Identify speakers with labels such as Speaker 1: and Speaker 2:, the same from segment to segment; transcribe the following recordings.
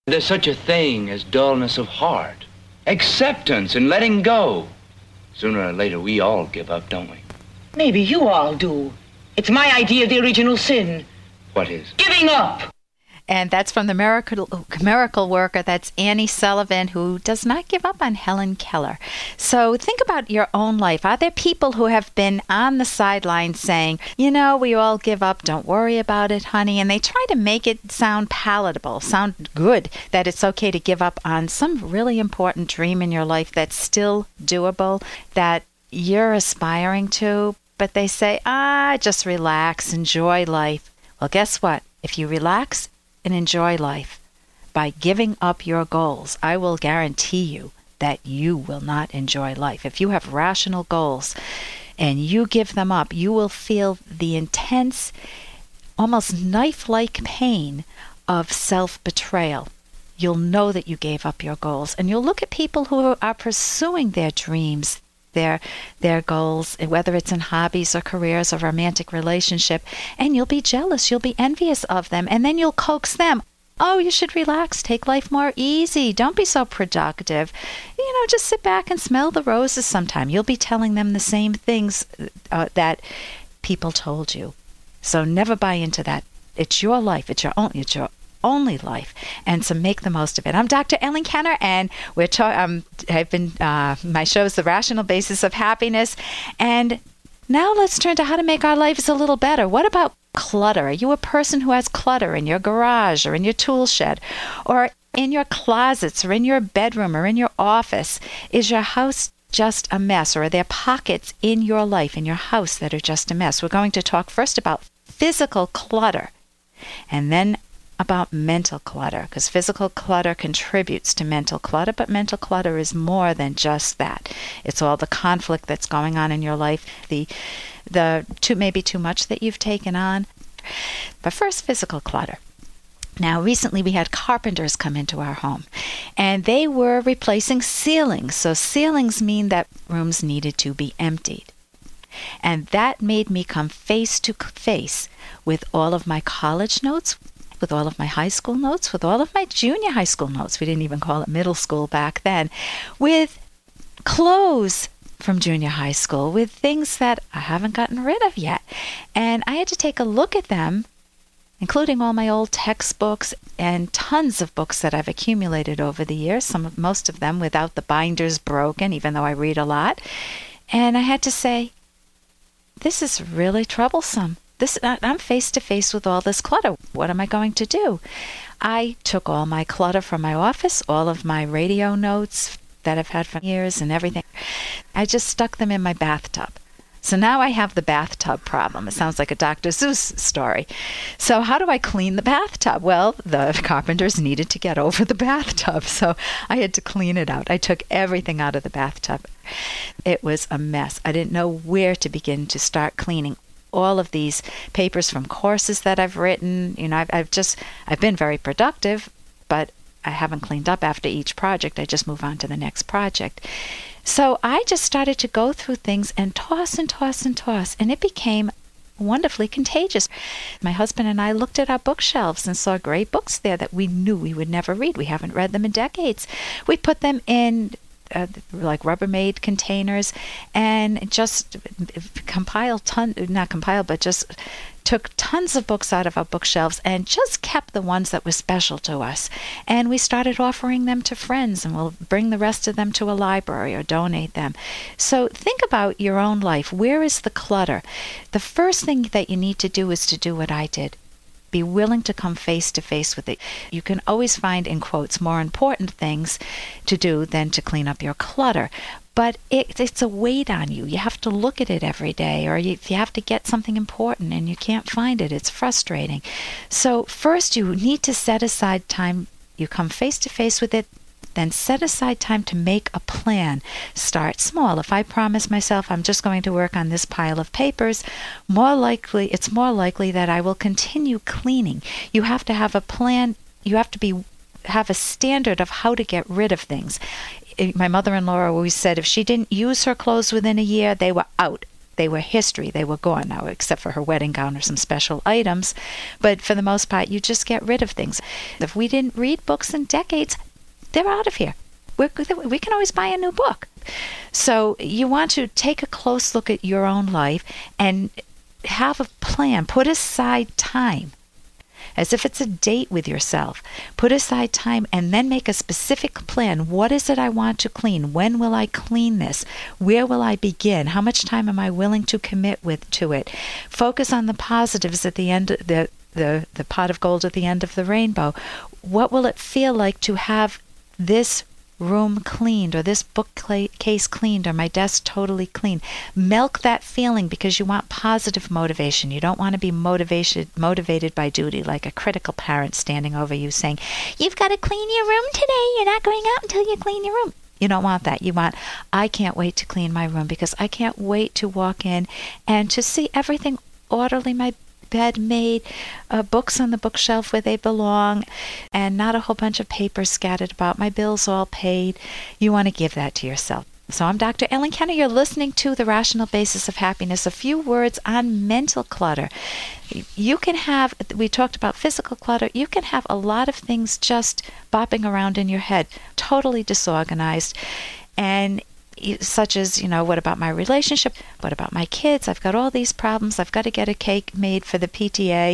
Speaker 1: There's such a thing as dullness of heart, acceptance and letting go. Sooner or later, we all give up, don't we?
Speaker 2: Maybe you all do. It's my idea of the original sin.
Speaker 1: What is?
Speaker 2: Giving up.
Speaker 3: And that's from the miracle worker. That's Annie Sullivan, who does not give up on Helen Keller. So think about your own life. Are there people who have been on the sidelines saying, you know, we all give up, don't worry about it, honey, and they try to make it sound palatable, sound good, that it's okay to give up on some really important dream in your life that's still doable, that you're aspiring to, but they say, just relax, enjoy life. Well, guess what? If you relax and enjoy life by giving up your goals, I will guarantee you that you will not enjoy life. If you have rational goals and you give them up, you will feel the intense, almost knife-like pain of self-betrayal. You'll know that you gave up your goals, and you'll look at people who are pursuing their dreams, their goals, whether it's in hobbies or careers or romantic relationship, and you'll be jealous, you'll be envious of them, and then you'll coax them. Oh, you should relax, take life more easy, don't be so productive. Just sit back and smell the roses sometime. You'll be telling them the same things that people told you. So never buy into that. It's your life, it's your only life, and so make the most of it. I'm Dr. Ellen Kenner, and my show is The Rational Basis of Happiness. And now let's turn to how to make our lives a little better. What about clutter? Are you a person who has clutter in your garage or in your tool shed or in your closets or in your bedroom or in your office? Is your house just a mess, or are there pockets in your life, in your house, that are just a mess? We're going to talk first about physical clutter, and then about mental clutter, because physical clutter contributes to mental clutter, but mental clutter is more than just that. It's all the conflict that's going on in your life, the maybe too much that you've taken on. But first, physical clutter. Now, recently we had carpenters come into our home, and they were replacing ceilings. So ceilings mean that rooms needed to be emptied. And that made me come face to face with all of my college notes, with all of my high school notes, with all of my junior high school notes. We didn't even call it middle school back then. With clothes from junior high school, with things that I haven't gotten rid of yet. And I had to take a look at them, including all my old textbooks and tons of books that I've accumulated over the years, most of them without the binders broken, even though I read a lot. And I had to say, this is really troublesome. I'm face to face with all this clutter. What am I going to do? I took all my clutter from my office, all of my radio notes that I've had for years and everything. I just stuck them in my bathtub. So now I have the bathtub problem. It sounds like a Dr. Seuss story. So how do I clean the bathtub? Well, the carpenters needed to get over the bathtub, so I had to clean it out. I took everything out of the bathtub. It was a mess. I didn't know where to begin to start cleaning all of these papers from courses that I've written. I've been very productive, but I haven't cleaned up after each project. I just move on to the next project. So I just started to go through things and toss and toss and toss, and it became wonderfully contagious. My husband and I looked at our bookshelves and saw great books there that we knew we would never read. We haven't read them in decades. We put them in like Rubbermaid containers and just just took tons of books out of our bookshelves and just kept the ones that were special to us. And we started offering them to friends, and we'll bring the rest of them to a library or donate them. So think about your own life. Where is the clutter? The first thing that you need to do is to do what I did. Be willing to come face to face with it. You can always find, in quotes, more important things to do than to clean up your clutter. But it's a weight on you. You have to look at it every day, or you have to get something important and you can't find it. It's frustrating. So first you need to set aside time. You come face to face with it, then set aside time to make a plan. Start small. If I promise myself I'm just going to work on this pile of papers, it's more likely that I will continue cleaning. You have to have a plan. You have to have a standard of how to get rid of things. My mother-in-law always said if she didn't use her clothes within a year, they were out. They were history. They were gone now, except for her wedding gown or some special items. But for the most part, you just get rid of things. If we didn't read books in decades, they're out of here. We can always buy a new book. So you want to take a close look at your own life and have a plan. Put aside time, as if it's a date with yourself. Put aside time and then make a specific plan. What is it I want to clean? When will I clean this? Where will I begin? How much time am I willing to commit to it? Focus on the positives at the end, the pot of gold at the end of the rainbow. What will it feel like to have this room cleaned, or this bookcase cleaned, or my desk totally clean? Milk that feeling, because you want positive motivation. You don't want to be motivated by duty, like a critical parent standing over you saying, "You've got to clean your room today. You're not going out until you clean your room." You don't want that. You want, I can't wait to clean my room because I can't wait to walk in and to see everything orderly, my bed made, books on the bookshelf where they belong, and not a whole bunch of papers scattered about, my bills all paid. You want to give that to yourself. So I'm Dr. Ellen Kenner. You're listening to The Rational Basis of Happiness. A few words on mental clutter. You can have, we talked about physical clutter, you can have a lot of things just bopping around in your head, totally disorganized, and such as, what about my relationship? What about my kids? I've got all these problems. I've got to get a cake made for the PTA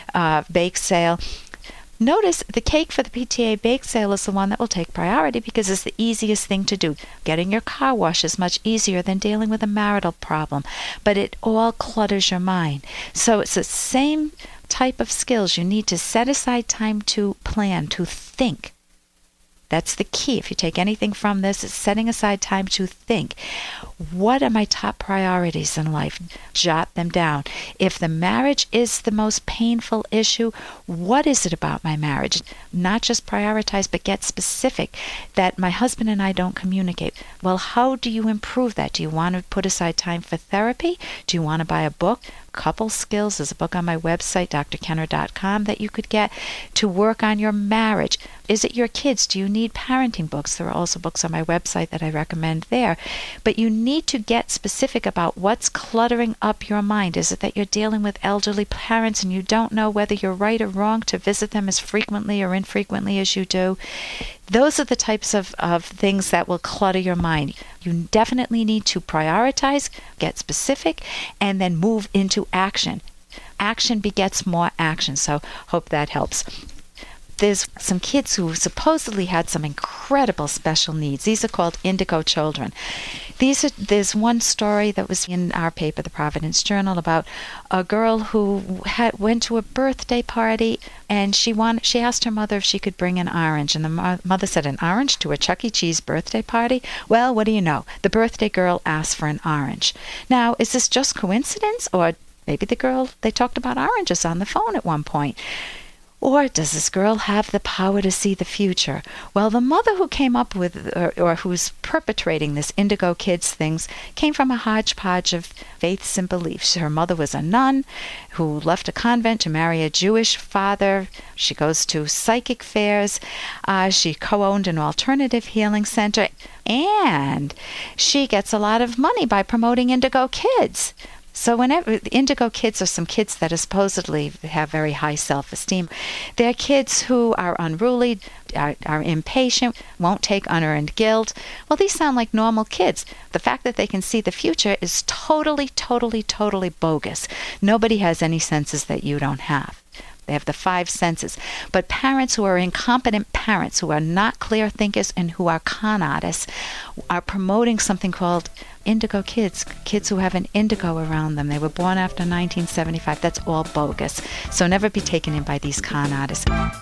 Speaker 3: bake sale. Notice the cake for the PTA bake sale is the one that will take priority because it's the easiest thing to do. Getting your car washed is much easier than dealing with a marital problem, but it all clutters your mind. So it's the same type of skills. You need to set aside time to plan, to think. That's the key. If you take anything from this, it's setting aside time to think. What are my top priorities in life? Jot them down. If the marriage is the most painful issue, what is it about my marriage? Not just prioritize, but get specific. That my husband and I don't communicate. Well, how do you improve that? Do you want to put aside time for therapy? Do you want to buy a book? Couple Skills. There's a book on my website, drkenner.com, that you could get to work on your marriage. Is it your kids? Do you need parenting books? There are also books on my website that I recommend there. But you need to get specific about what's cluttering up your mind. Is it that you're dealing with elderly parents and you don't know whether you're right or wrong to visit them as frequently or infrequently as you do? Those are the types of things that will clutter your mind. You definitely need to prioritize, get specific, and then move into action. Action begets more action, so hope that helps. There's some kids who supposedly had some incredible special needs. These are called indigo children. There's one story that was in our paper, the Providence Journal, about a girl who went to a birthday party, and she asked her mother if she could bring an orange, and the mother said, "An orange to a Chuck E. Cheese birthday party?" Well, what do you know? The birthday girl asked for an orange. Now, is this just coincidence, or maybe they talked about oranges on the phone at one point? Or does this girl have the power to see the future? Well, the mother who came up with, or who's perpetrating this indigo kids things, came from a hodgepodge of faiths and beliefs. Her mother was a nun who left a convent to marry a Jewish father. She goes to psychic fairs. She co-owned an alternative healing center. And she gets a lot of money by promoting indigo kids. So whenever indigo kids are some kids that supposedly have very high self-esteem, they're kids who are unruly, are impatient, won't take unearned guilt. Well, these sound like normal kids. The fact that they can see the future is totally, totally, totally bogus. Nobody has any senses that you don't have. They have the 5 senses. But parents who are incompetent parents, who are not clear thinkers and who are con artists, are promoting something called indigo kids who have an indigo around them. They were born after 1975. That's all bogus. So never be taken in by these con artists.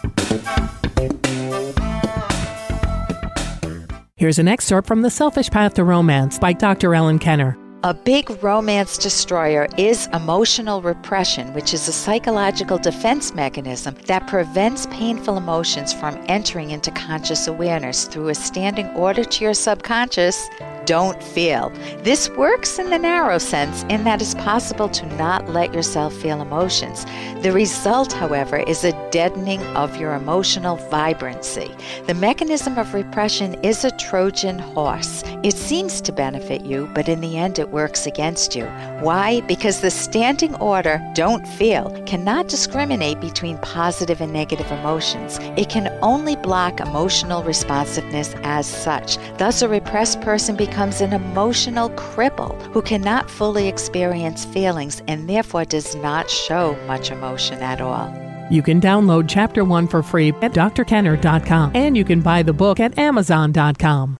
Speaker 4: Here's an excerpt from The Selfish Path to Romance by Dr. Ellen Kenner.
Speaker 3: A big romance destroyer is emotional repression, which is a psychological defense mechanism that prevents painful emotions from entering into conscious awareness. Through a standing order to your subconscious, don't feel. This works in the narrow sense in that it's possible to not let yourself feel emotions. The result, however, is a deadening of your emotional vibrancy. The mechanism of repression is a Trojan horse. It seems to benefit you, but in the end it works against you. Why? Because the standing order, don't feel, cannot discriminate between positive and negative emotions. It can only block emotional responsiveness as such. Thus, a repressed person becomes an emotional cripple who cannot fully experience feelings and therefore does not show much emotion at all.
Speaker 4: You can download Chapter 1 for free at drkenner.com, and you can buy the book at amazon.com.